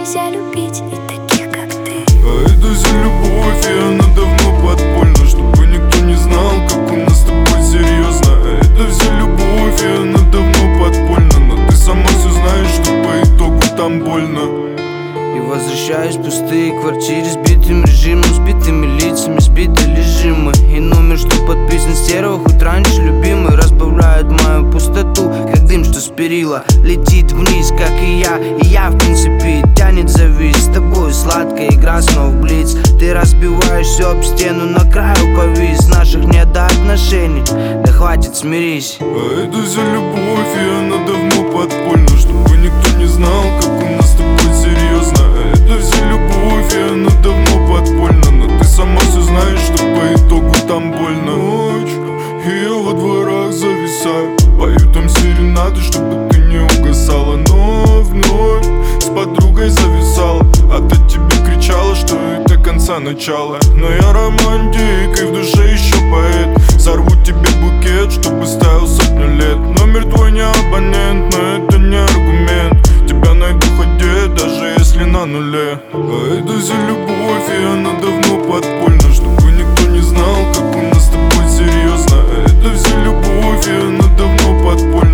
нельзя любить и таких, как ты. А это за любовь, и она давно подпольна, чтобы никто не знал, как у нас с тобой серьезно. А это за любовь, и она давно подпольна, но ты сама все знаешь, что по итогу там больно. И возвращаюсь в пустые квартиры, сбитым режимом, сбитыми лицами, сбиты лежимы. И номер, что подписан стерео, хоть раньше любимый, разбавляет мою пустоту, как дым, что с перила летит вниз, как и я в принципе тянет завис. С тобой сладкая игра снова в блиц. Ты разбиваешь все об стену, на краю повис. Наших нет до отношений, да хватит, смирись. А это за любовь, и она давно подпольна, чтобы никто не знал, как у нас с тобой серьезно. А это за любовь, и она давно подпольна, но ты сама все знаешь, что по итогу там больно. Ночь, и я во дворах зависаю, пою там серенады, чтобы ты не угасала. Но вновь с подругой зависала, а та тебе кричала, что это конца начала. Но я романтик и в душе еще поэт. Сорву тебе букет, чтобы ставил сотню лет. Номер твой не абонент, но это не аргумент. Тебя найду хоть где, даже если на нуле. А это за любовь, и она давно подпольна, чтобы никто не знал, как у нас с тобой серьезно. А это за любовь, и она давно подпольна.